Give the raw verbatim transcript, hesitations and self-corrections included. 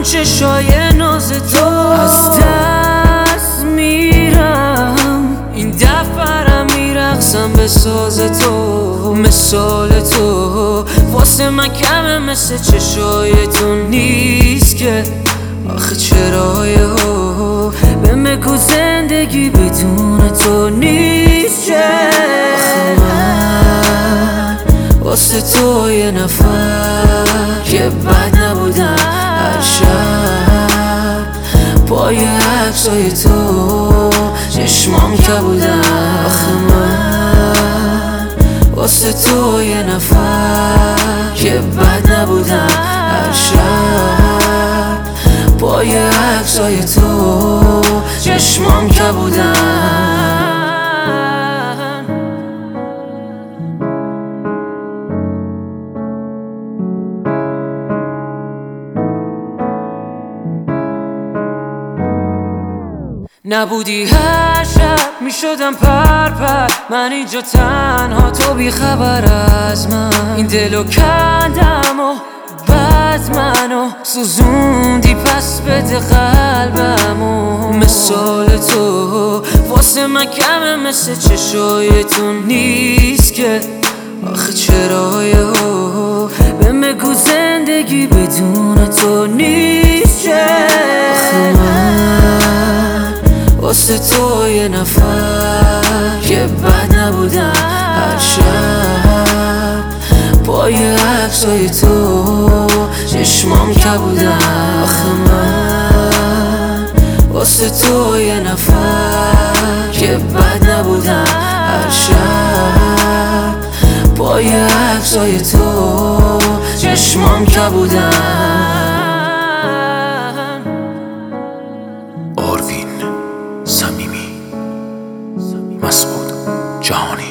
چشای ناز تو از دست میرم، این دفعه میرقصم به ساز تو. مثال تو واسه من کمه، مثل چشای تو نیست که. آخه چرای ها به مگو زندگی بدون تو نیست که. آخه من واسه تو یه نفر که بد نبودم، هر شب پای عکسای تو چشمام که بودم. آخه من واسه تو یه نفر که بد نبودم، هر شب پای عکسای تو چشمام که بودم. نبودی هر شب میشدم پر پر، من اینجا تنها تو بی خبر از من. این دلو کندم و بعد منو سوزوندی، پس بده قلبمو. مثال تو واسه من کمه، مثل چشای تو نیست که. آخه چرای ها به مگو زندگی بدون تو نیست که. آخه من واسه تو یه نفر که بد نبودم، هر شب پای عکسای تو چشمام که بودم. آخه من واسه تو یه نفر که بد نبودم، هر شب پای عکسای تو چشمام که بودم. آروین صمیمی، مسعود جهانی.